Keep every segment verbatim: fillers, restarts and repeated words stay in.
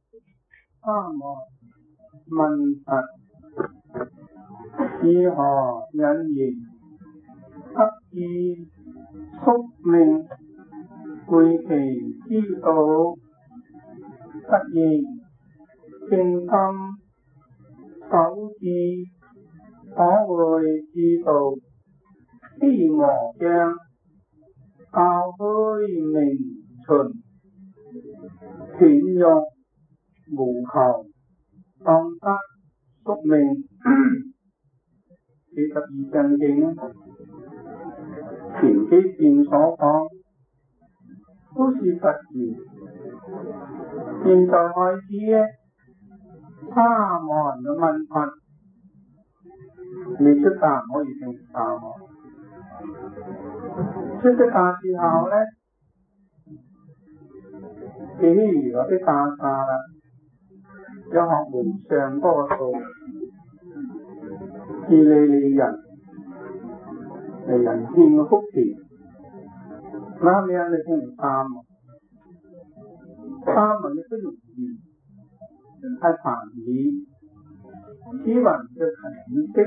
三惡問佛，以何引言得意宿命，會其知道，不言正心守志，可會知道？非我將教虛名循，斷欲無求，當得宿命。四十二章經前幾段所講都是實言，現在開始沙門嘅問法，你出家唔可以成沙門。出咗家之後咧，譬如嗰啲大家啦，有學無上多數，自利利人，嚟人天嘅福田，啱啱你成沙門，沙門亦都容易，係凡以此文嘅勤息，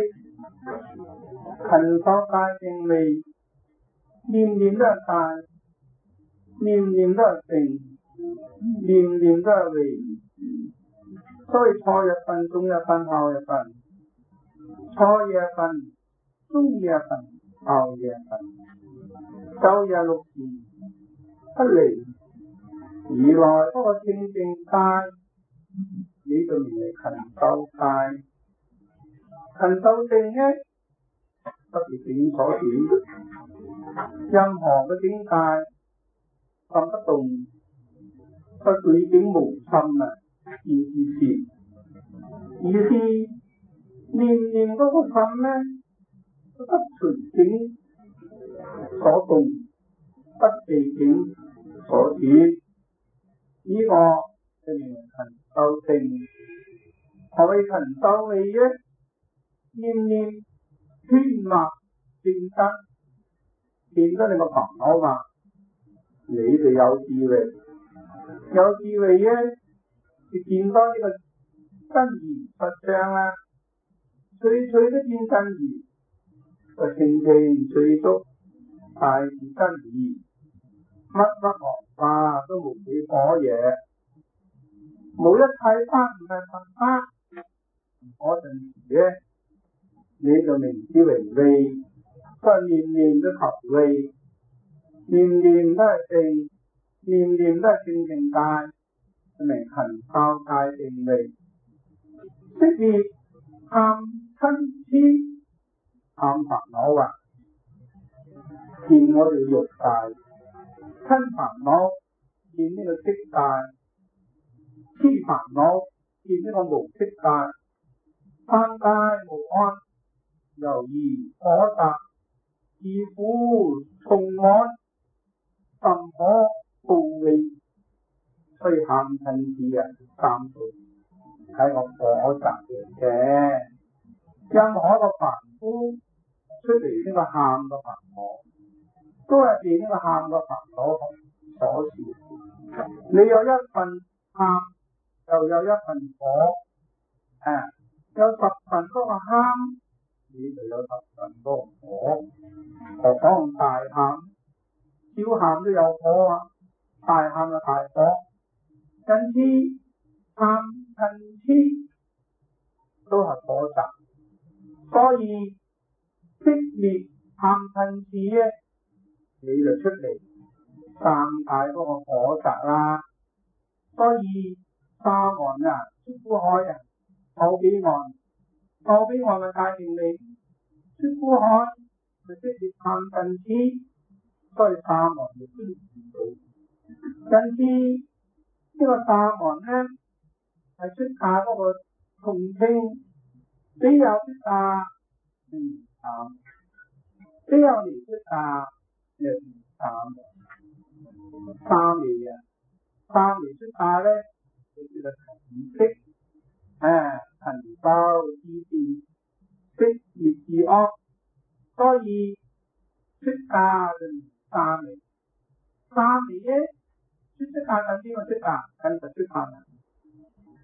勤所戒定利。念念都係大，念念都係定，念念都係為，所以初一分、中一分、後一分，初一分、中一分、後一分，晝夜六時不離，而來嗰個清淨戒，你就明係勤修戒，勤修定呢，不是境所顯。任何嘅境界心不動，不舉境無心啊！意思是，意思念念嗰個心呢，不隨境所動，不被境所轉。呢、這個就名為勤修定。何謂勤修理呢？念念圈畫正德。見得你個朋友嘛，你就有智慧，有智慧咧，就見到呢個真如實相啦，隨隨都見真如，就清清隨觸大是真如，乜乜學法都無幾可嘢，無一切法唔係佛法，嗰陣時咧，你就明知為慧。都係念念都求慧，念念都係定，念念都係清淨戒，明勤修戒定慧。識別貪嗔癡貪煩惱啊，見我哋欲界；嗔煩惱見呢個色界；癡煩惱見呢個無色界。三界無安，猶豫可達。自苦從安，甚可怖畏，所以貪嗔癡啊，三毒係個火宅嚟嘅。任何個凡夫出嚟呢個喊嘅煩惱，都係被呢個喊嘅煩惱所致。你有一份喊，又有一份火，啊，有十份嗰個喊。你就有十份多火，何況大喊、小喊都有火啊！大喊就大火，因此貪嗔癡都係火宅，所以熄滅貪嗔癡咧，你就出嚟三界嗰個火宅啦。所以沙門啊，出苦海啊，後彼岸。後彼岸嘅戒定利，出苦海就即係貪嗔癡，所以沙門就先遇到。因此呢個沙門咧係出家嗰個重稱，比有出家嗯慘，比有離出家又慘。沙彌啊，沙彌出家咧就叫做勤息，誒。勤修知善，息業治惡，所以出家就沙彌。沙彌咧，出出家跟邊個出家？跟佛出家啦。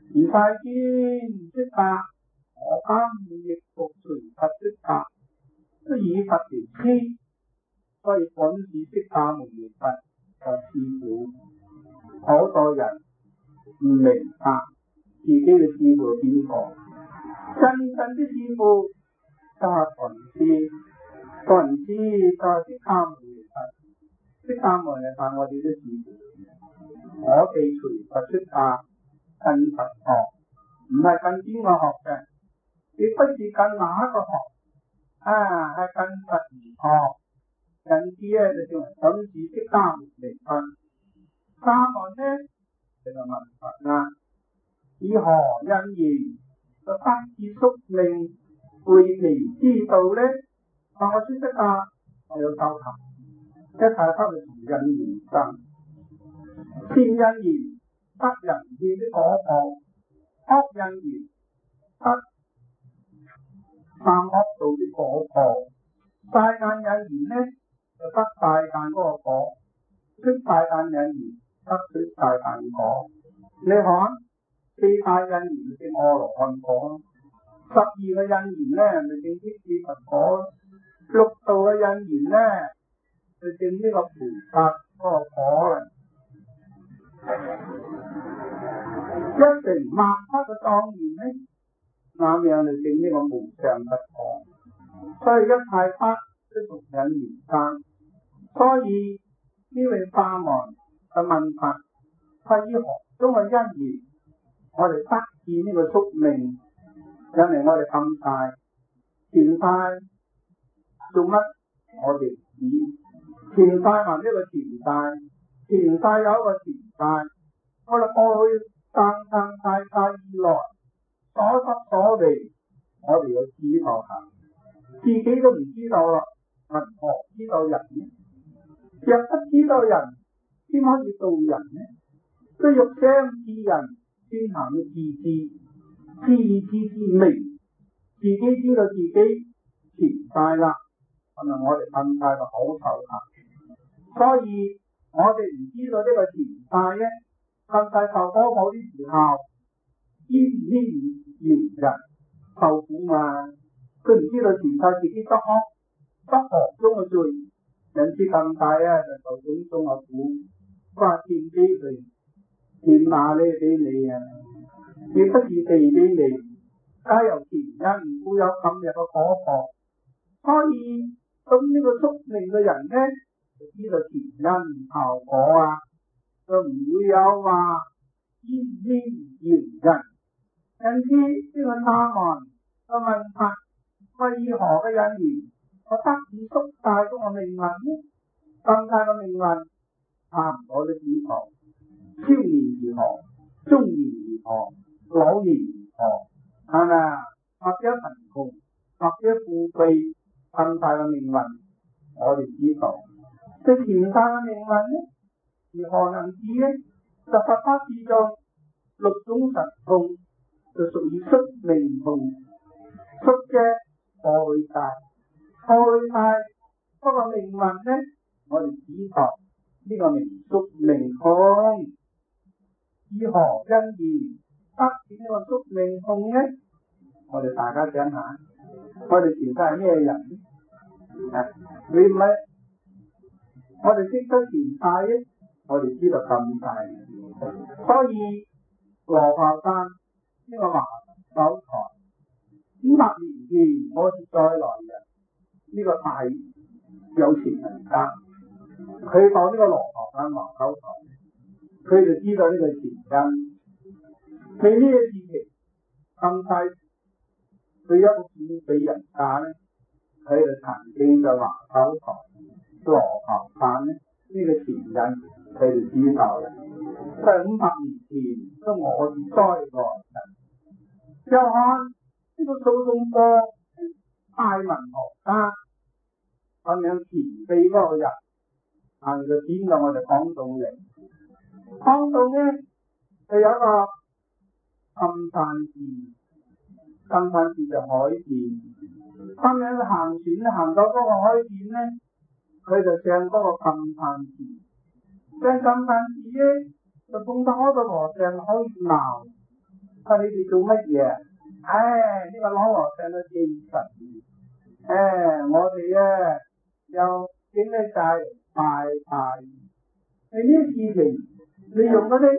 而世尊釋法，我今亦復隨佛釋法，都以佛為師，所以本是釋迦牟尼佛嘅師父。好多人唔明白自己嘅師父係邊個，真正啲師父就係雲師，雲師就係釋迦牟尼佛，釋迦牟尼佛我哋啲師父，我哋隨佛釋法跟佛學，唔係跟邊個學嘅，亦不是跟哪一個學，啊係跟佛而學，跟啲咧就叫為本是釋迦牟尼佛。沙門呢就問佛啦，以何因緣就得至宿命會期之道呢？我知識啊，我有修行，一切都係從因緣生，善因緣得人見的果報，惡因緣得三惡道的果報，大眼因緣呢就得大眼嗰個果，出大眼因緣得出大眼果。你看四大因緣咪證阿羅漢果，十二個因緣咧咪證辟支佛果，六道嘅因緣咧就證呢個菩薩嗰個果啦。一成萬德嘅莊嚴咧，那樣就證呢個無上佛果。所以一切法都從因緣生，所以呢位沙門就問佛，係以何種嘅因緣，我哋得至呢個宿命，因為我哋咁大前世做乜？我哋知前世或者個前世，前世有一個前世，我哋過去生生世世以來所得所為，我哋要知道下，自己都唔知道啦，問何知道人呢？若不知道人，點可以度人呢？所以欲相知人，先行自知，自知之明，自己知道自己前世啦，可能我哋近世就好受啦。所以我哋唔知道呢個前世咧，近世受果報啲時候，冤冤冤人受苦嘛，佢唔知道前世自己得惡得惡中嘅罪，引致近世啊就受種種嘅苦，話天俾佢。天馬呢俾你啊，亦不是地俾你，皆由前因故有今日嘅果報。所以咁呢個宿命嘅人呢，就知道前因後果啊，就唔會有話冤冤冤人。因此呢個沙門就問佛，為何嘅因緣我得以宿大嗰個命運呢？咁大嘅命運差唔多都知道。少年如何，中年如何，老年如何，係咪啊？或者貧窮，或者富貴，咁大嘅命運，我哋知道。即係前世嘅命運呢，如何能知呢？就佛法之中六種神通，就屬於宿命通。宿嘅過去世，過去世嗰個命運呢，我哋知道呢、這個名宿命通。以何因緣得至呢個宿命通呢？我哋大家想下，我哋前世係咩人？啊，你唔係我哋識得前世咧，我哋知道咁大，所以羅睺山呢個華首台五百年前我是再來人，呢、這個大有錢人家，佢講呢個羅睺山華首台。佢就知道呢個前因，未呢個事情咁細，佢一個富貴人家咧，佢就曾經就華首台羅睺山咧呢個前因，佢就知道啦。在五百年前，都我是再來人。又看呢個蘇東坡大文學家咁樣前輩嗰個人，行到邊度我就講到嚟。講到呢，就有一個金山寺，金山寺就海邊，咁樣行船行到嗰個海邊呢，佢就上嗰個金山寺，上金山寺呢，就碰到好多和尚可以鬧， 啊你哋做乜嘢？唉，呢、這個老和尚都記實，唉，我哋咧又整得晒拜拜，你呢啲事情，你用嗰啲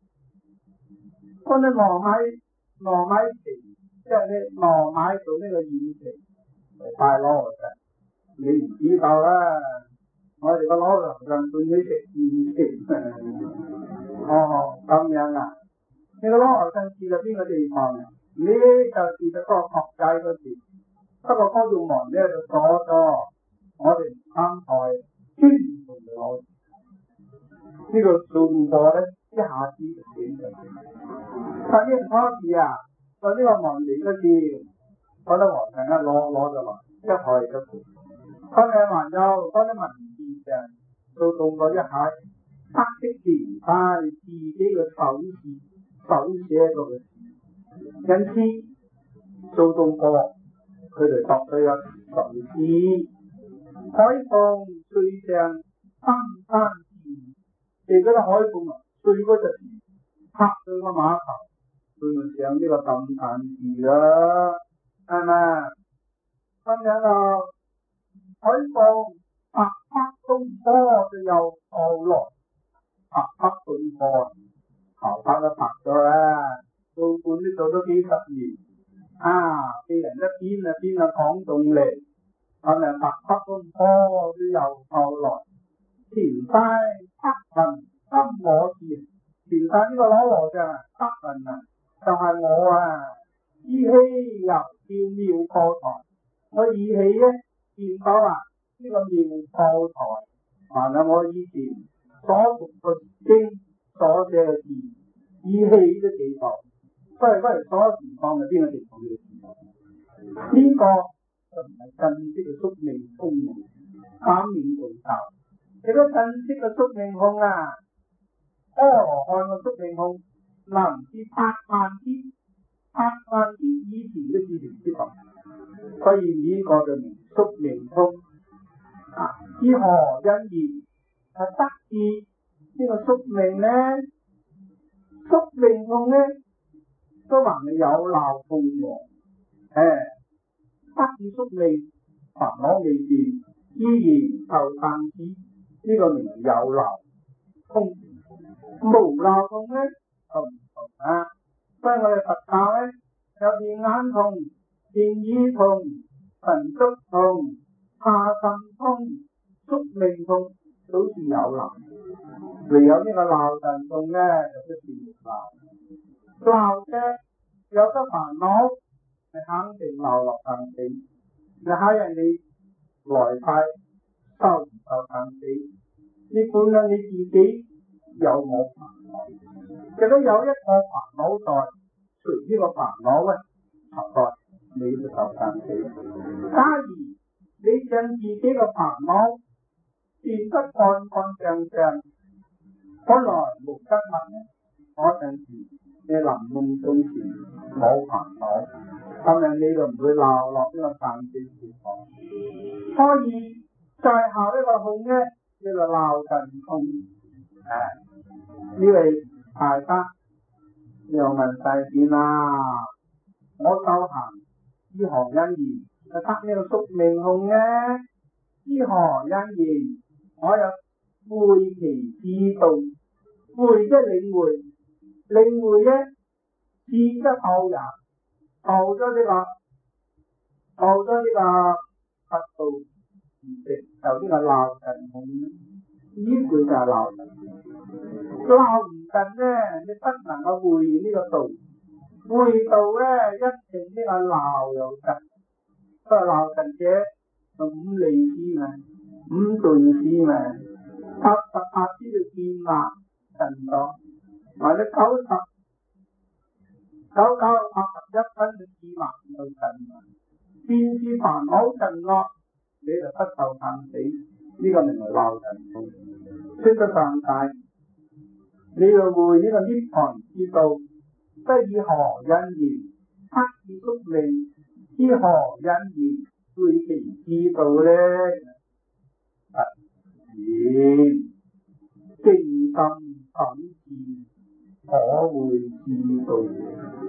嗰啲糯米糯米皮，即係你糯米做呢個軟皮嚟拜老和尚，你唔知道啦。我哋個老和尚對佢食軟皮，哦咁樣啊？你個老和尚住喺邊個地方啊？你就住喺個國際嗰時，不過嗰度門咧就鎖咗，我哋唔啱台，專門攞呢個送貨咧，一下子就斷咗。但呢嗰時啊，就呢個門嚟嗰時，嗰啲和尚一攞攞咗落，一開就斷。嗰兩還有嗰啲文字上都動過一下，黑色填晒自己嘅手字手寫過嘅。因此做動過，佢哋讀咗有十字，海放水上三山字，而家啲海放啊，水嗰隻字拍到個碼頭，佢咪上呢個感嘆字啦，係咪？咁樣啊，海放拍拍東坡就又後來拍拍東坡，頭拍都拍咗啦。做官都做咗幾十年，啊！俾人一邊啊邊啊講動力，咁啊白黑東坡都又後來前世黑雲今我是前世呢個老和尚黑雲啊，就係、是、我啊！依稀又叫妙破台，我依稀咧見到啊呢、這個妙破台，還有我以前所讀嘅經所寫嘅字，依稀都記到。不如不如所有情況係邊個地方嘅？呢、這個就唔係正式嘅宿命通，減免道教。如果正式嘅宿命通啊，阿羅漢嘅宿命通，能知八萬之八萬之以前嘅事情之道，所以呢個就名宿命通。啊，如何因緣係得知呢個宿命咧？宿命通咧？都話你有鬧鳳凰，誒，得意宿命，煩惱未斷，依然受生死，呢、這個名有鬧風，無鬧風咧就唔同啊。所以我哋佛教咧有電眼痛、電耳痛、神足痛、下腎痛、宿命痛，都是有鬧。唯有呢個鬧神痛咧就不是無鬧。鬧嘅有得煩惱，你肯定鬧落生死。你睇人哋來世受唔受生死？你本嚟你自己有冇煩惱？如果有一個煩惱在，隨呢個煩惱咧，實在你就受生死。假如你將自己嘅煩惱變得乾乾淨淨，本來無得物咧，嗰陣時你臨夢中時冇煩惱，咁樣你就唔會鬧落呢個生死之中。所以最後呢個痛咧，呢個鬧神痛。誒，呢位大家又問世件啦，我修行呢何因緣就得呢個宿命痛咧？呢何因緣我有會其知道，會即係領會。領會咧，知得到人，到咗呢個，到咗呢個佛道唔食，就呢個鬧神痛。呢句就係鬧神，鬧唔盡咧，你不能夠會呢個道，會道咧一定呢個鬧有得。不過鬧神者五利支嘛，五頓支嘛，八十八支就見納神道。或者九十九九八十一分嘅智慧就盡啦，見知煩惱盡落，你就不受生死，呢、這個名為鬧神痛。說得上大，你就會呢個涅槃之道，不以何因緣刻意宿命，以何因緣會其知道咧？啊，然正心感智。可會知道？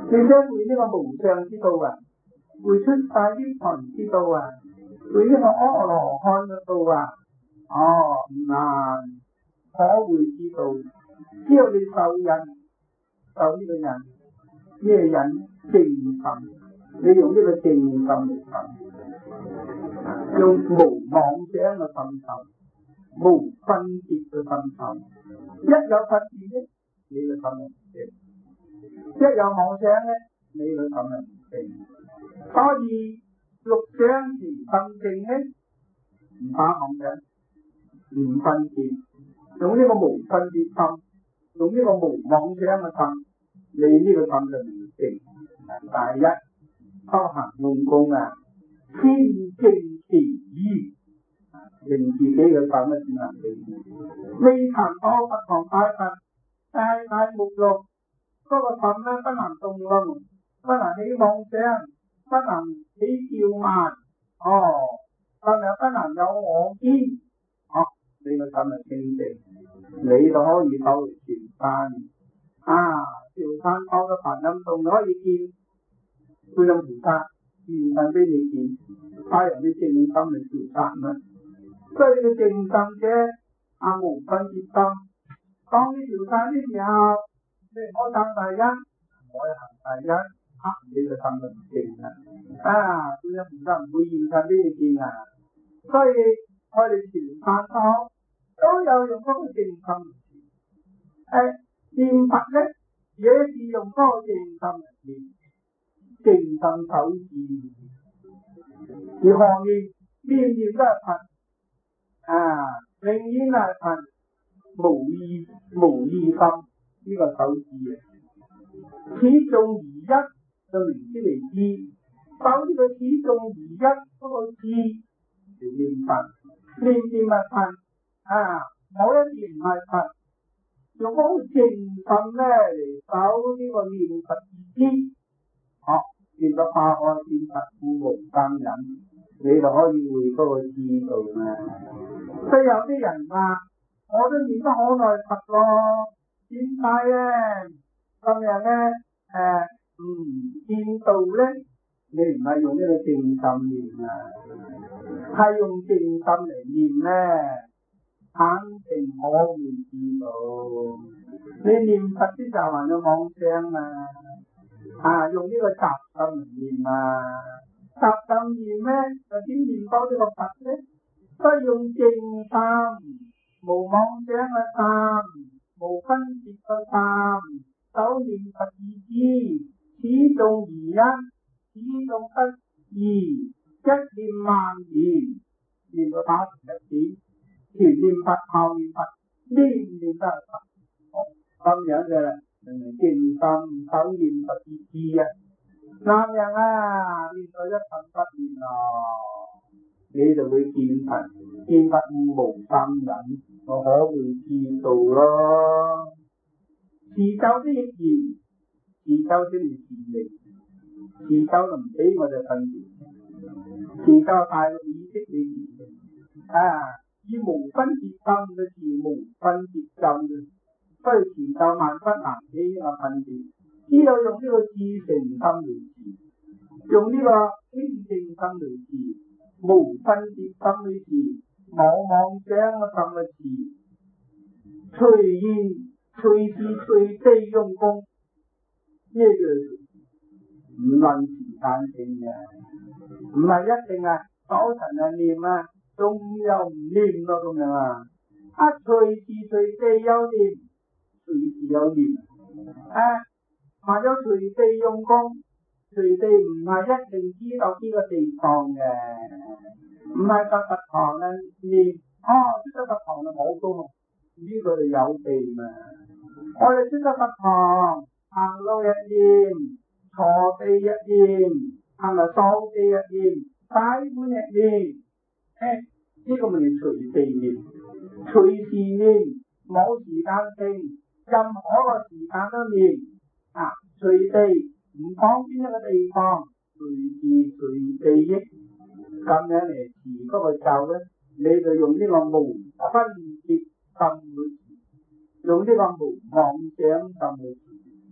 並且會呢個無上之道啊，會出晒啲塵之道啊，會呢個阿羅漢嘅道啊，哦唔難可會之道，只要你受人受呢個人咩人正心，你用呢個正心嚟受，用無妄想嘅心受，無分別嘅心受，一有分別咧，你嘅心就唔正；一有妄想咧，你嘅心就唔正。所以六想時心正咧，唔怕妄想，唔分別，用呢個無分別心，用呢個無妄想嘅心，你呢個心就唔正。第一修行用功啊，先正其意，令自己嘅心咧先能正。未曾破佛堂大佛大大目錄，嗰個心咧不能動怒，不能起妄想，不能起驕慢，哦，心又不能有我見，哦，你個心係清淨，你就可以到前山啊！潮汕嗰個梵音洞可以見觀音菩薩現身俾你見，太陽啲正心嚟潮汕啦。所以你個正心者啊無分別心，當你潮汕嘅時候，你唔好爭第一，唔可以行第一，啊你個心就唔正啦。啊觀音菩薩唔會現身俾你見啊。所以我哋潮汕堂都有用嗰個正心嚟誒念佛咧。也是用嗰個正心嚟念，正心守志，而何念念念都係佛啊，永遠係佛，無意無意心呢、這個守志啊，始終如一就明之為知，守呢個始終如一嗰個知嚟念佛，念念係佛啊，冇一念唔係佛。用嗰個正心咧嚟守呢個念佛之知，哦，念得花開見佛苦無間忍，你就可以會嗰個知道啦。所以有啲人話，我都念得好耐佛咯，點解咧？今日咧誒，嗯，見道咧，你唔係用呢個正心念啊，係用正心嚟念咧。肯定可會知道，你念佛啲就還有妄想啊，啊用呢個雜心嚟念啊，雜心念咧就點念到呢個佛咧？所以用正心，無妄想嘅心，無分別嘅心，守念佛意志，始終如一，始終不二，一念萬年，念到打成一片。前念佛後念佛，念念都係佛，咁樣嘅正心守念佛意志啊！男人啊，念到一分不念啊，你就會見佛，見佛無心忍，我可會知道咯。持咒啲亦然，持咒先係自力，持咒就唔俾我哋分別，持咒帶個意識你自己啊。以無分別心嘅字，無分別咒嘅，所以持咒萬不能起啊分別。只有用呢個至誠心嚟持，用呢個清淨心嚟持，無分別心嚟持，冇妄想嘅心嚟持，隨緣隨時隨地用功，呢個唔論時間性嘅，唔係一定啊，早晨啊念啊。仲又唔念咯咁樣啊！啊隨時隨地有念，隨時有念啊！或者隨地用功，隨地唔係一定知道呢個地方嘅，唔係得佛堂啊念，哦識得佛堂就冇功，呢、這個就有地嘛。我哋識得佛堂，行路一念，坐地一念，係咪掃地一念，擺碗一念？誒，呢個咪隨地念，隨時念，冇時間性，任何個時間都念啊！隨地唔講邊一個地方，隨時隨地益，咁樣嚟持嗰個咒咧，你就用呢個無分別心去持，用呢個無妄想心去持，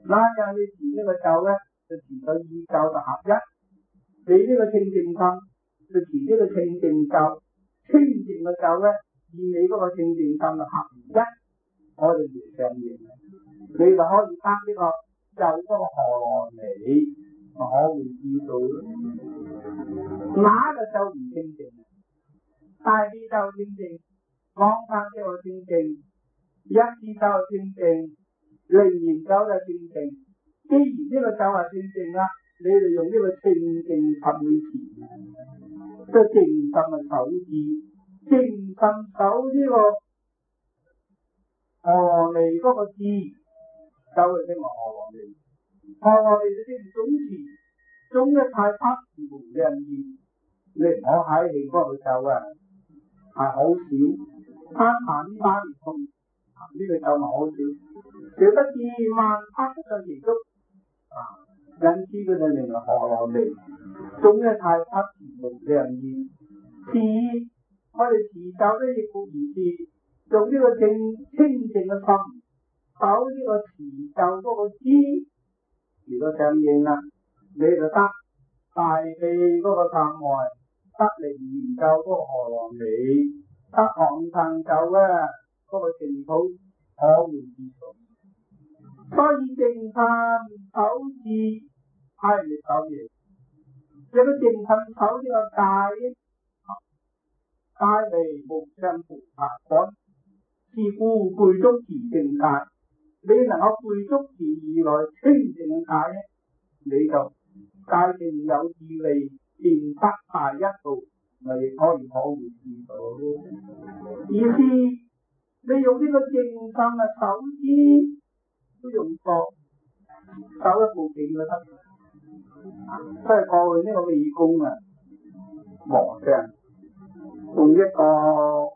那樣你持呢個咒咧，就持到意咒就合一。你呢個清淨心就持呢個清淨咒，清淨嘅咒咧，以你嗰個清淨心就合一，我哋就上完，你就可以得呢個咒嗰個何羅尼，我會知道哪個咒唔清淨，大悲咒清淨，廣法咒清淨，一支咒清淨，楞嚴咒就清淨。既然呢個咒係清淨啦，你哋用呢個清淨心去持，即係淨心嘅手字，淨心手呢個何羅尼嗰個字，就係稱為何羅尼。何羅尼就即係總持，總一派不無量義。你唔好喺地方去咒啊，係好少，攀爬呢班唔通，呢個咒係好少，少得二萬八十個其中。啊，因此佢就名為何羅尼，總一派不無量義。持我哋持咒咧，亦故如是，用呢個正清淨嘅心，守呢個持咒嗰個知，如果上應啦，你就得大地嗰個三昧，得嚟研究嗰個何羅尼，得行成就咧嗰個淨土可會知道。所以淨心守志係你守嘢，你個淨心守呢個戒，戒為無上菩薩本，是故具足持淨戒。你能夠具足持而來清淨戒，你就戒定有智慧，便得大一道，咪亦可以可會知道。意思你用呢個淨心嘅守志。都用錯，手一部勁就得，即係過去呢個義工啊，和尚用一個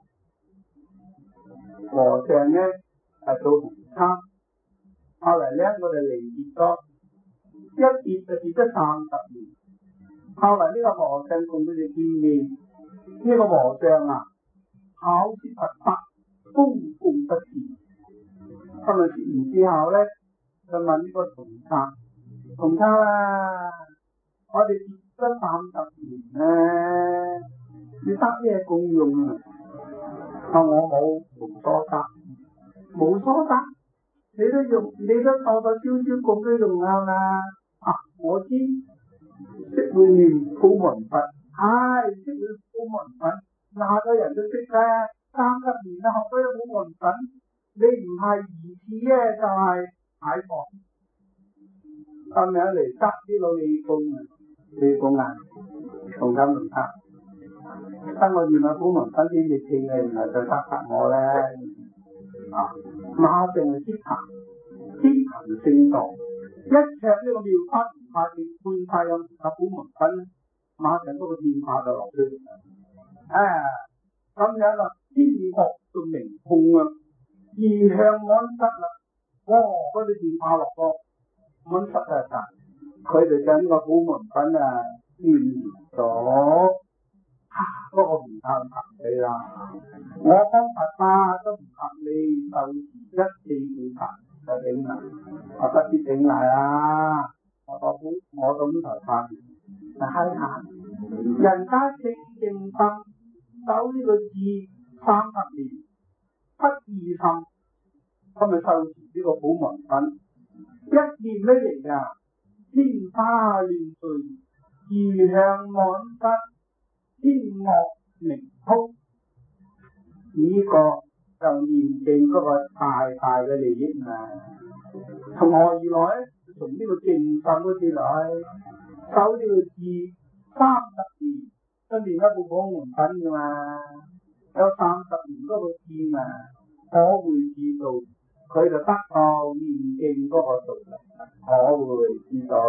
和尚咧係做紅參，後嚟咧我哋離別咗，一別就別咗三十年，後嚟呢個和尚同佢哋見面，呢、這個和尚啊考試佛法，公共不是。今日食完之後咧，就問呢個同參，同參啊，我哋結咗三十年咧，你得咩功用啊？啊，我冇無所得，無所得，你都用，你都攞到少少功都用啱啦。啊，我知，識會念普門佛，唉，識會普門佛，哪個人都識啦，三十年啦，學咗普門佛。你唔係疑似咧，就係解放。咁樣嚟得呢個利功啊，利功啊，同甘同得。當我念下普門品先至聽嘅，原來就得得我咧。啊，馬上係即行，即行勝道。一尺呢個妙法唔怕見，半太有啊普門品，馬上嗰個變化就落去。啊，咁樣啦，天國就明空啊！異向安室啦，哇！嗰啲變化落個安室啊，佢哋就呢個普門品啊，變咗嗰個唔靠唔及你啦。我講佛法都唔及你，就一四五法就頂啦，我得啲頂嚟啦。我個普我個五頭法，就閪下人家清淨心守呢個字三十年。不二心，咁咪受持呢個普門品，一念咩嚟噶？天花亂墜，異向滿室，天樂明通，呢、這個就念經嗰個大大嘅利益嘛。從何而來？從呢個正心嗰啲來，守呢個字三十年，都念一部普門品噶嘛。有三十年嗰個字嘛，可會知道，佢就得到念經嗰個道理，可會知道。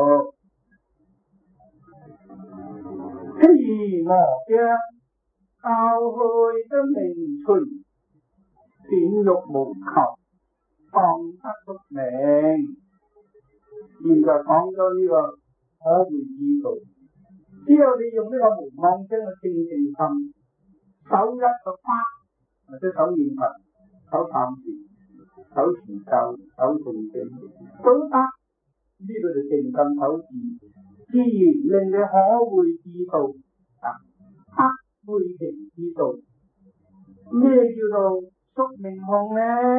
譬如磨將教去的名垂，典欲無求，當得宿命。現在講咗呢個可會知道，只有你用呢個無妄將嘅清淨心。守一個法，或者守念佛，守三時， 守持咒、守誦經都得，呢個就靜心守持，自然令你可會知道啊，刻會其知道咩叫做宿命控呢？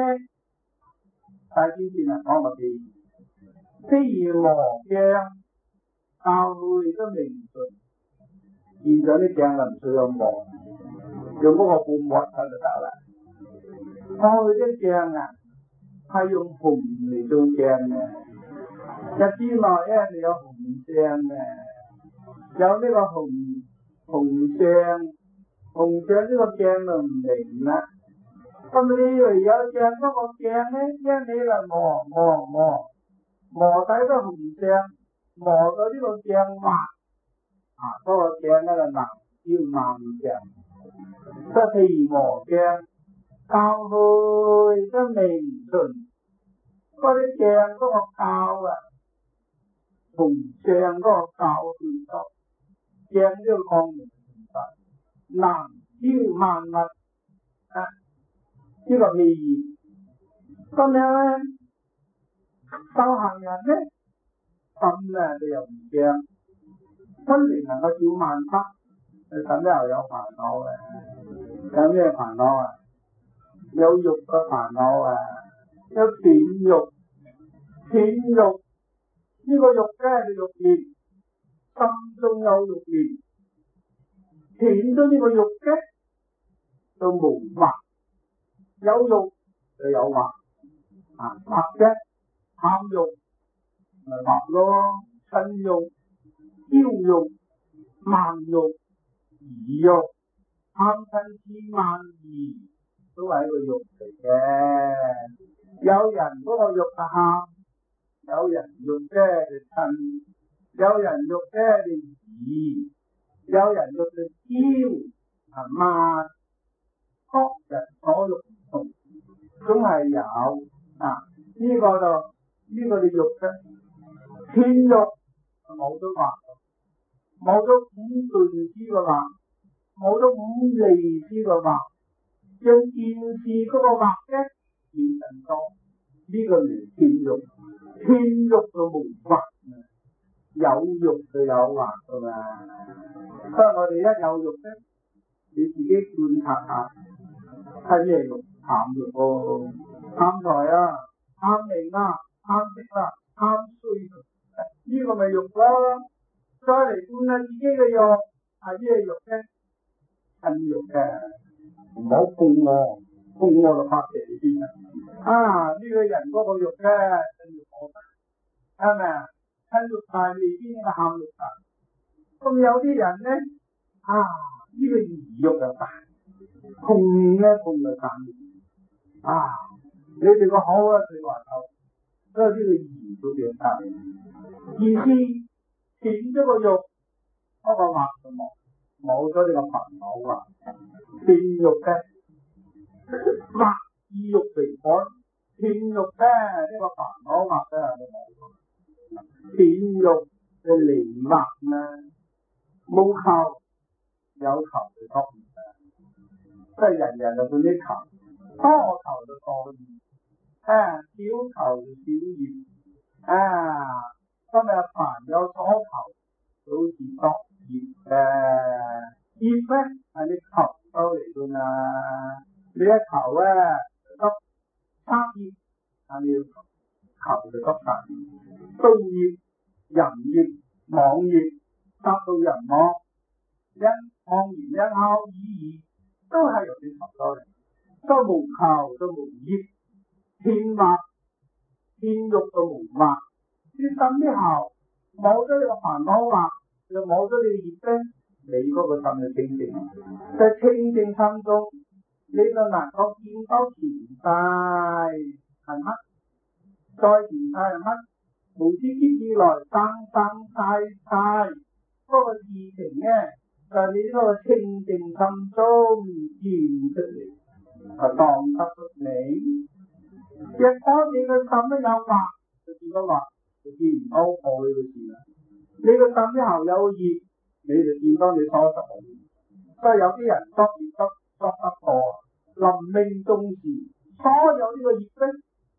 大先先啊，講個譬如，譬如磨鏡，教會都明順，現在啲鏡就唔需要磨，用嗰個布抹就得啦。我哋啲鏡啊，係用紅嚟做鏡嘅，日之內咧你有紅鏡嘅，有呢個紅紅鏡，紅鏡呢個鏡就唔明啦。咁你以為有鏡嗰個鏡咧，因你嚟磨磨磨磨底個紅鏡，磨到呢個鏡滑，啊嗰、那個鏡咧就盲叫盲鏡，即係譬如磨鏡。教會都明順，嗰啲鏡嗰個教啊，同鏡嗰個教對咗，鏡呢個光明存在，難超萬物啊！呢、這個譬如咁樣咧，修行人咧，心咧就又唔驚，雖然能夠照萬法，你心咧又有煩惱嘅，有咩煩惱啊？有欲嘅煩惱啊，有斷欲，斷欲呢、這個欲咧係欲念，心中有欲念，斷咗呢個欲嘅就無惑，有欲就有惑啊，惑啫，貪欲咪惑咯，嗔欲、驕欲、慢欲、疑欲、貪嗔痴慢疑。都係一個欲嚟嘅，有人嗰個欲就喊，有人欲咧就嗔，有人欲咧就疑，有人欲就驕，啊慢，各人所欲唔同，總係有啊。呢、這個就呢、這個就欲嘅，天欲冇咗惑，冇咗五頓之個惑，冇咗五利之個惑。將見事嗰個惑嘅變更多，呢、這個係天欲，天欲就無惑，有欲就有惑噶嘛。所以我哋一有欲咧，你自己觀察下，係咩欲？貪欲喎，貪財啊，貪名啊，貪色啊，貪衰，呢、這個咪欲咯。再嚟觀下自己嘅欲係咩欲咧？嗔欲嘅。唔好碰我，碰我就發脾氣啊！呢、這個人嗰個欲咧，嗔欲我得，係咪啊？嗔欲大未必應該喊欲大。咁有啲人咧，啊呢、這個疑欲就大，碰咧碰就大。啊！你哋個好啊，對話頭，所以呢個疑都變大。意思斷咗個欲，嗰、那個惑就冇。冇咗呢個煩惱啊，斷欲嘅惑以欲為本，斷欲咧呢、這個煩惱惑咧就冇咗，斷欲嘅離惑啊，冇求有求就多唔得，即係人人就半啲求，多求就多業，啊少求就少業，啊今日凡有所求，好似多業嘅業咧係你求到嚟噶嘛？你一求咧得三業，係你要求，求就得三業，刀業、淫業、妄業，得到人我因妄言因口意義，都係由你求到嚟，都無求都無業，天惑天欲都無惑，你心啲求冇咗呢個煩惱惑。就冇咗你業咧，你嗰個心就清淨，在清淨心中，你就能夠見到前世係乜，再前世係乜，無始劫以來生生世世嗰個事情咧，就係、是、你嗰個清淨心中現出嚟，係當得出你。若果你個心都有惑，就見到惑，就見唔到我呢個事啦。你個心之後有業，你就見到你所作嘅業。所以有啲人作業得作得多，臨命終時，所有呢個業咧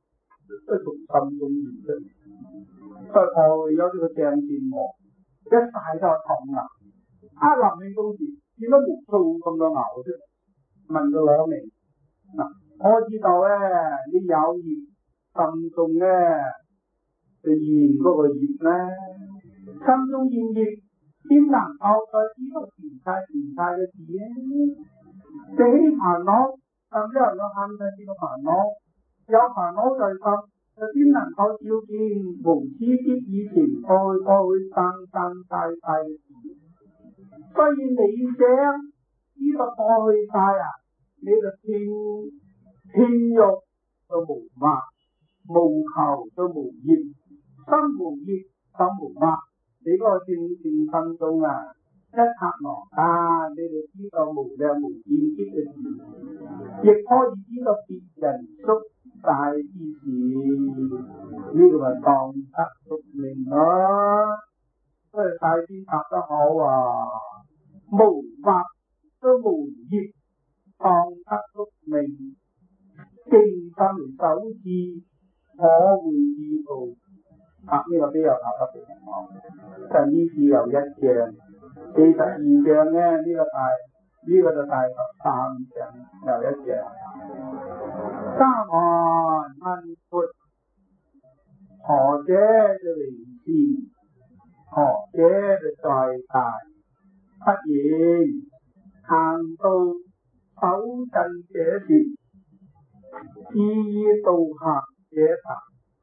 都從心中現出嚟。所以破有呢個正見我，一晒就痛啦。啊，臨命終時見到無數咁多牛出嚟，問佢攞命嗱，我知道咧，你有業心中咧就現嗰個業咧，心中現業點能夠再知道前世前世嘅事咧？淨係啲煩惱，咁之後有限制呢個煩惱，有煩惱在心。就點能夠照見無始劫以前過去過去生生世世嘅事？所以你想呢個過去世啊，你就天天欲就無惑，無求就無業，心無業心無惑。你嗰個正正心中啊，一剎那間，你就知道無量無邊劫嘅事，亦可以知道別人宿大之事，呢、這個咪當得宿命咯。所以大師答得好啊，無惑都無業，當得宿命，靜心守志，可會知道。啊，呢、這個邊有答得嘅？就呢次又一章，四十二章咧，呢、這個大呢、這個就大十三章，又一章。三岸問闊，何者就為善？何者就在大？不言行道守陣者善，志意道行者達。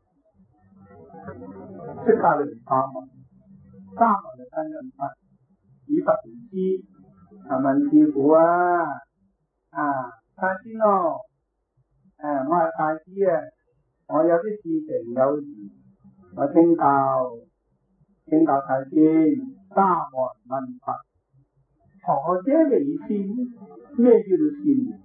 即係嚟三岸，三岸就真人法，以佛為師。啊問師傅啊，啊大師咯。誒、啊，我係大師啊！我有啲事情有事，我請教請教大師。三岸問佛，何者為善？咩叫做善？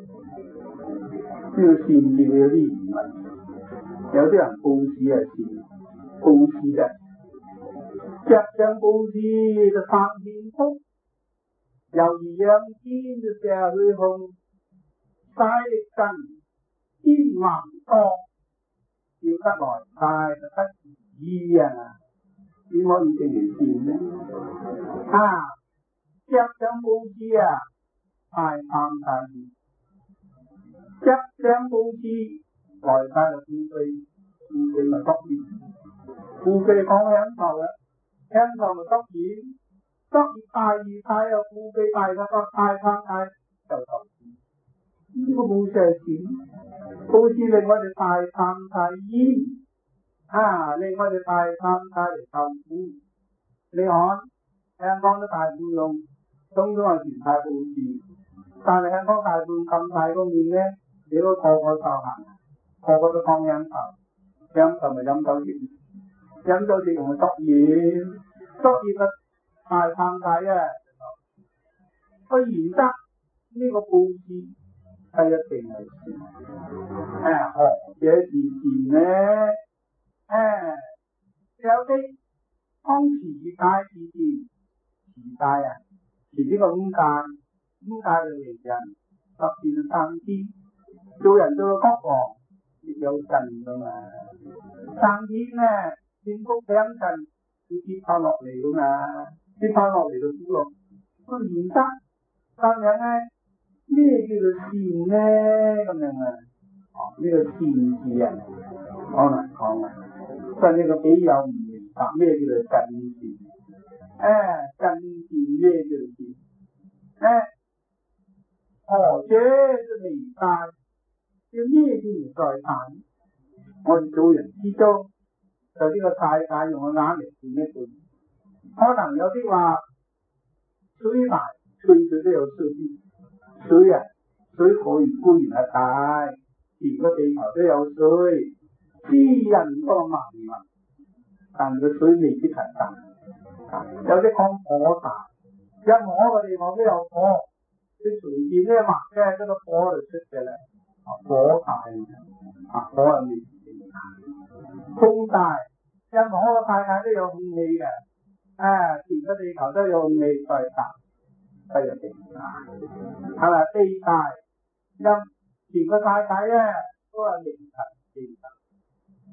叫善字嘅有啲疑問。有啲人布施係善，布施啫，着上布施就發幸福，猶如養天就射去紅，晒力震。天橫多，叫得來大就得意啊！點可以證明善呢？啊，着上布施啊，太貪大意；着上布施，來晒就富貴，富貴咪得意。富貴講享受嘅，享受咪得意，得意大意大又富貴大嘅個太貪大就得意。呢個布施係善，布施令我哋大貪大厭，啊，令我哋大貪大嚟受苦。你看香港啲大富翁，通通係全派布施，但係香港大富翁咁大個面咧，你都個個受行，個個都講享受，享受咪飲酒業，飲酒業同埋作業，作業嘅大貪大啊！個原則呢個布施。係一定係善，誒，何者是善呢？誒，有啲當持戒是善，持戒啊，持呢個五戒，五戒就為人十善生天，做人做到國王亦有陣噶嘛，生天咧，天福享陣要跌翻落嚟噶嘛，跌翻落嚟就跌落，個原則咁樣咧。咩叫做善呢？咁樣啊？哦，呢、這個善字啊，好難講啊。所以呢個比喻唔明白咩叫做真善？誒、啊，真善咩叫做善？誒、啊，何者就為大？叫咩叫做在大？我哋做人之中，就呢個世界用個眼嚟判一判，可能有啲話水大，水水都有水啲。水啊，水可以固然係大，連個地球都有水，知人多萬物，但個水未必係大。有啲講火大，任何一個地方都有火，你隨便呢抹嘅嗰個火就出嘅啦。火大啊，火係未必大。空大，任何一個太陽都有空氣嘅，啊，連個地球都有空氣再大。係有地大，係咪地大？因全個世界咧都係名實地大，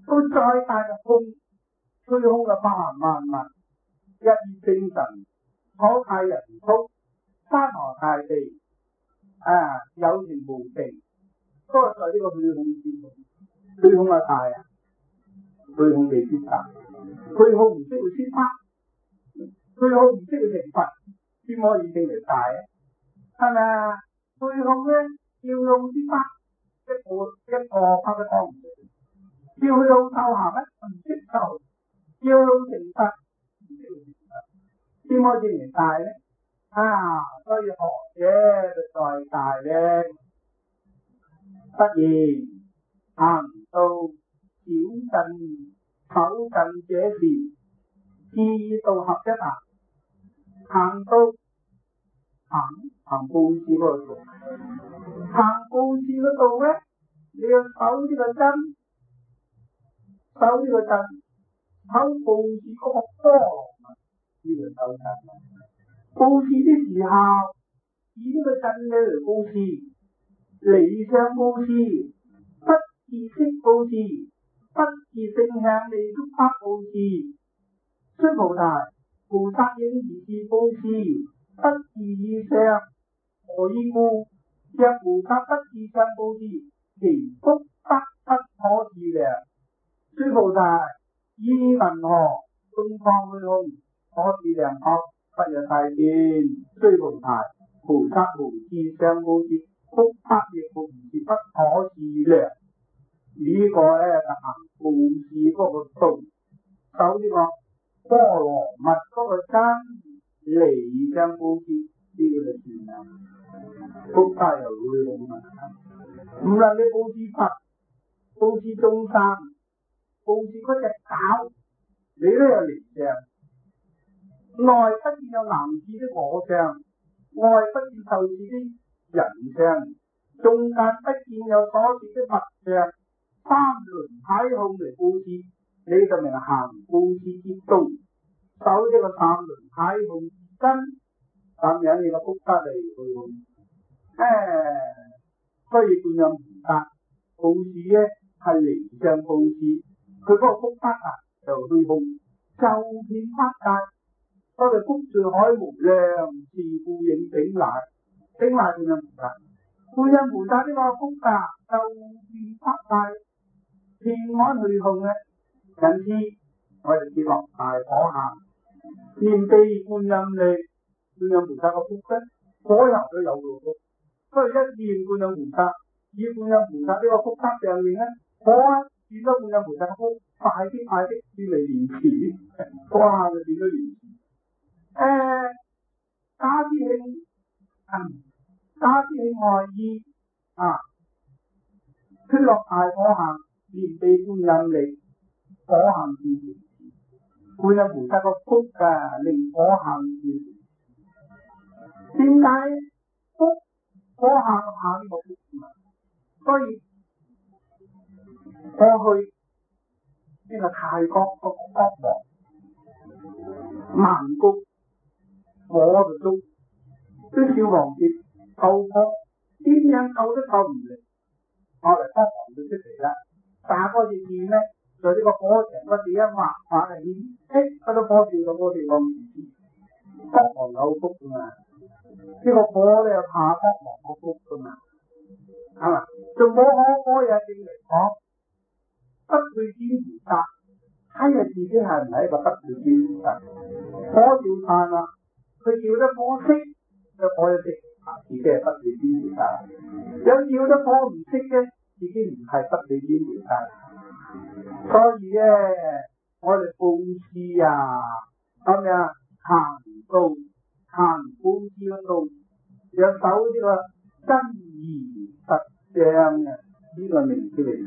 到再大嘅空，虛空嘅包含萬物，一意精神，可太人畜，山河大地，啊，有情無情，都係在呢個虛空之中。虛空係大啊，虛空未必大，虛空唔需要先發，虛空唔需要成佛，先可以成為大啊，係咪啊？虛空咧要用啲法，一個一個法都講唔到，要去到受行咧唔識受，要用成佛唔識成佛，先可以成為大咧。啊，所以學嘢就在大咧，不然行到小近口近這時，志道合一行，行到行行布施嗰度，行布施嗰度咧，你要守呢個真，守呢個真，守布施嗰個波羅蜜，呢個守真。布施的時候，以呢個真理嚟布施，理想布施，不自識布施，不自性向利觸法布施。須菩提，菩薩應如是布施，不自意相，何以故？若菩薩不自相布施，其福德不可自量。須菩提，依云何東方虛空可自量學？不若大見，須菩提，菩薩無自相布施，福德亦無是不可自量。呢、這個咧就行布施嗰個道，守呢個波羅蜜嗰個真理相布施，呢、這個就算啦。福德又會好啊！唔論你布施佛、布施眾生、布施嗰隻狗，你都有力量。內不見有男子的我相，外不見受持的人相，中間不見有所持的物相，三輪體空嚟布施，你就明行布施之道，守呢個三輪體空之真，咁樣你個福德嚟去。誒，所以觀音菩薩布施咧係離相布施，佢嗰個福德啊就虛空，就遍法界。所謂福住海無量，自故應頂禮，頂禮觀音菩薩。觀音菩薩呢個福德就遍法界，遍安虛空嘅。因此我哋接落大火下，念地觀音力，觀音菩薩個福德，所有都有個福。所以一念觀音菩薩，以觀音菩薩呢個福德上面咧，我見到觀音菩薩個福，快啲快啲變嚟連詞，哇就變咗連詞。誒，加之興，嗯，加之興外意啊，推落大火行，念地觀音力，火行變成觀音菩薩個福啊，令火行變成。點解福火行行呢個福啊？所以過去呢個泰國個國王曼谷。我就都啲小王子救火，點樣救都救唔嚟，後嚟國王就出嚟啦。打嗰隻箭咧，在呢個火場嗰地一劃劃嚟，誒，嗰啲火掉到嗰地方唔知。國王有福噶嘛？呢、這個火咧怕國王個福噶嘛？係嘛？仲冇可可嘢正嚟講，不對天菩薩，睇下自己係唔係一個不對天菩薩？火掉散啦。佢叫得火識，就火一識，自己係不對天菩薩；有叫得火唔識嘅，自己唔係不對天菩薩。所以咧，我哋布施啊，咁樣行道，行布施嗰度，有守呢個真義實相嘅呢個名字嚟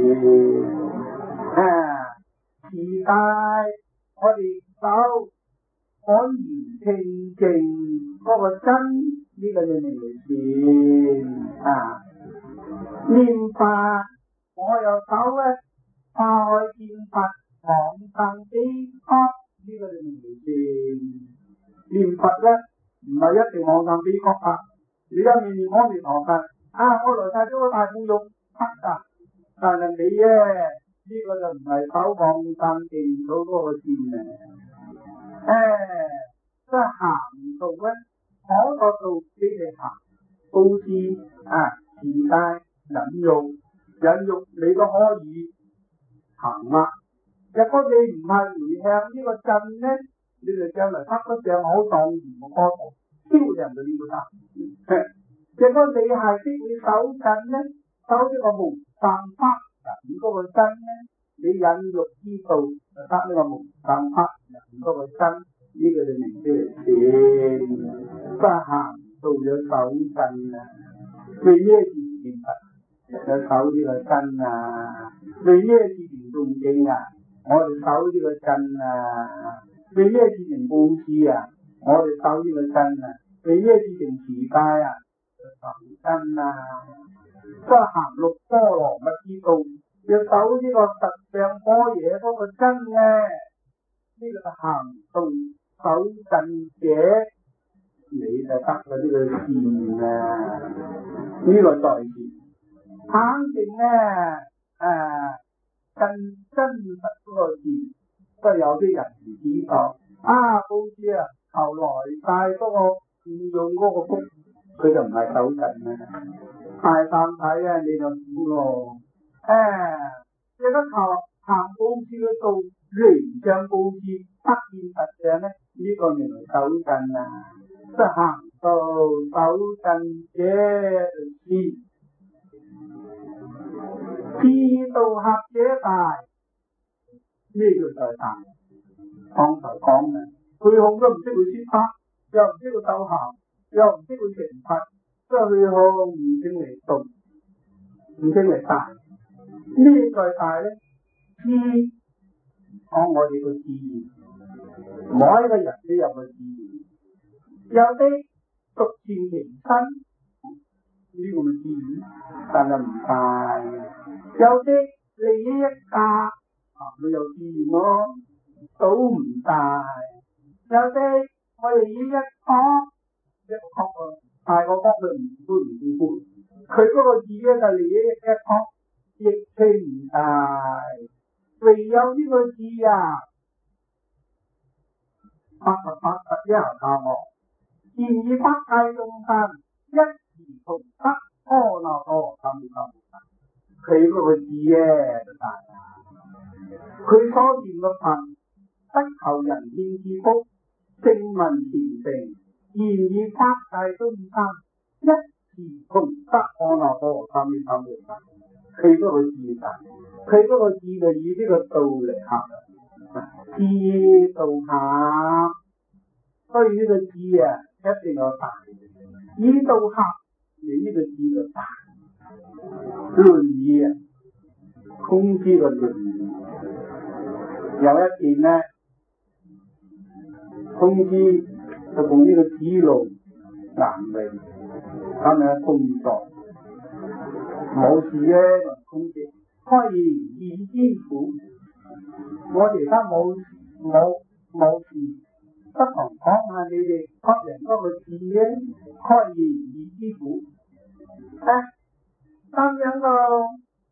嘅。啊，時代我哋守。安然清淨嗰個真呢、這個就名善啊！念佛我又守咧，化開見佛往生彼國呢個就名善。念佛咧唔係一定往生彼國啊！你一面念阿彌陀佛啊，我來晒咗個大富翁得噶，但係你咧呢個就唔係手放生掂到嗰個線啊！誒，即係行道咧，嗰個道俾你行，布施啊，持戒、忍辱、忍辱你都可以行啦。若果你唔係回向呢個震咧，你就將來得得上好當然嘅高度，超人就呢個得。若果你係識你手震咧，手呢個無生法人嗰個真咧，你忍辱之道就得呢個無生法人嗰個真，呢、這個就明出嚟先。不行到咗手震啊，為咩事念佛？有手呢個真啊，為咩事念誦經啊？我哋手呢個震啊，為咩事情布施啊？我哋手呢個震啊，為咩事情持戒啊？手震啊，即係行六波羅蜜之道，要守呢個實相般若嗰個真嘅，呢、這個行道手震者，你就得咗呢個善啊！呢、這個在前，肯定咧誒。真真實嗰個字，都有啲人唔知道啊！布施啊，求來世嗰個應用嗰個福，佢就唔係手震啦。大三體啊，你就苦咯。誒，即係求行布施嗰度，形象布施得見實相咧，呢、這個原來手震啊！即係行到手震者是。自度合者大，咩叫做大？剛才講嘅，佢控都唔識去説法，又唔識去修行，又唔識去成佛，即係佢控唔識嚟度，唔識嚟大。咩叫大咧？知講我哋個自然，每一個人都有個自然，有啲獨善其身。呢個咪自然，但係唔大。有啲利益一家，啊，佢有自然咯，都唔大。有啲我利益一方，一方啊，大個方佢唔都唔顧顧，佢嗰個自己就利益一方，亦稱唔大。唯有呢個字啊，八十八十一下我，現以八界眾生一時同得阿耨多羅三藐三菩薩。佢嗰個字咧就大啦，佢所念嘅佛不求人天之福，正聞虔誠，現以八界眾生一時同得阿耨多羅三藐三菩薩。佢嗰個字大，佢嗰個字就以呢個道嚟合，字道合，所以呢個字啊一定有大，以道合，你呢個字就大。論語啊，孔子個論語有一段咧，孔子就同呢個子路難為，咁樣工作冇事咧，孔子開言以知苦，我哋而家冇冇冇事，不妨講下你哋學人嗰個字咧，開言以知苦，啊咁樣咯，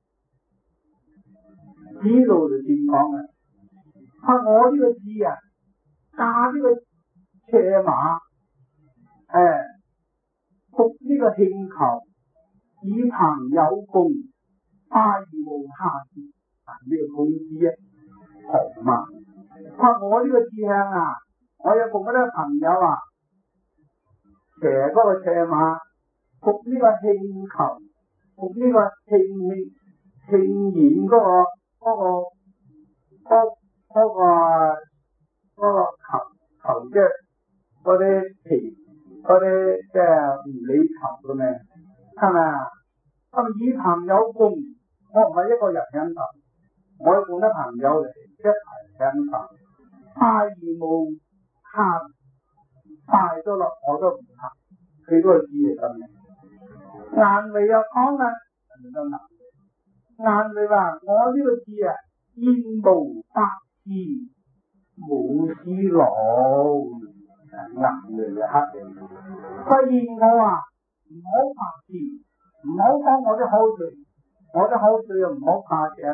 子路就點講啊？啊，我呢個字啊，駕呢個斜馬，誒，服呢個磬球，以朋友共，快而無下次。啊，呢個孔子啊，豪嘛。啊，我呢個志向啊，我有共嗰啲朋友啊，騎嗰個斜馬，服呢個磬球。服呢個磬磬磬弦嗰個嗰個嗰嗰個嗰個球球即係嗰啲皮嗰啲即係唔理球嘅咩？係咪啊？咁以朋友共，我唔係一個人享受，我要共啲朋友嚟一齊享受。快而無限，快咗落我都唔行，佢嗰個字係咁嘅。顏回又講啦，顏回話我呢個字啊，現無百字，冇思路，顏回就黑嘅。佢現我啊，唔好怕字，唔好講我啲口水，我啲口水又唔好怕井，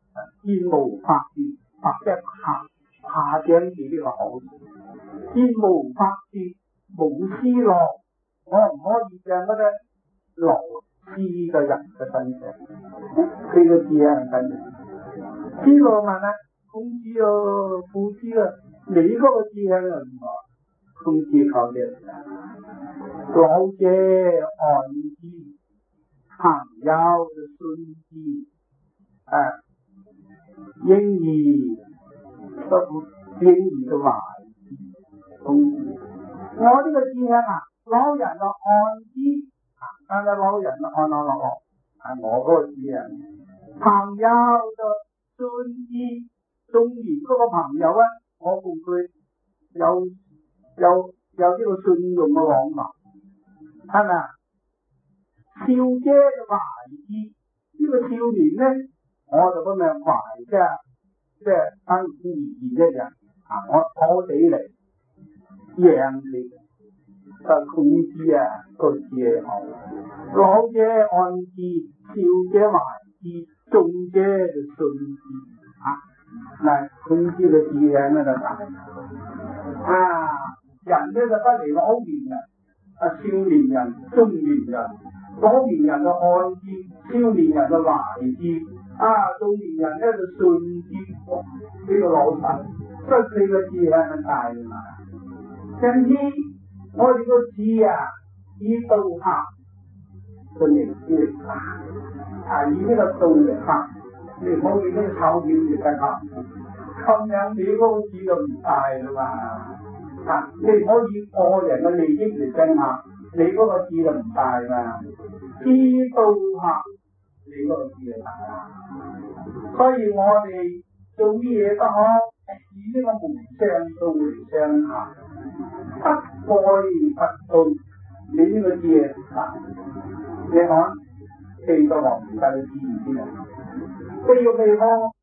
見無法治，或者下下井字呢個好。見無法治，無思樂，我唔可以掟嗰啲樂知嘅人嘅身上。佢個字係緊要。知道嘛？孔子啊，夫子啊，你嗰個字係人嘛？孔子講嘅，老者安之，朋友就信之，啊，嬰兒不嬰兒嘅懷之。孔子，我呢個字係啊，老人就安之，但係老人就安安樂樂，係我嗰個字啊。朋友就信之。中意嗰個朋友啊，我同佢有有有呢個信用嘅往來，係咪啊？少姐就懷之，呢、這個少年咧，我就咁樣懷啫，即係生自然一人啊！我我哋嚟贏你，就孔子啊個字係好，老者安之，少者懷之，中者就信之啊！嗱，孔子嘅字喺咩度打？啊，人咧就不離老年人，啊少年人、中年人，老年人就安之，少年人就懷之，啊中年人咧就信之。呢、這個老實，所以佢個字係咪大嘛？甚至我哋個字啊，以道行個名字嚟打，啊以呢個道嚟行。你唔好以呢個醜名嚟得啦，咁樣你嗰個字就唔大啦嘛。啊，你唔可以個人嘅利益嚟爭下，你嗰個字就唔大嘛。知道下，你嗰個字就大啦。所以我哋做乜嘢都好，以呢個門上道嚟上下，不愛不道，你呢個字係大。你看四個皇帝嘅字先啊。譬如譬如我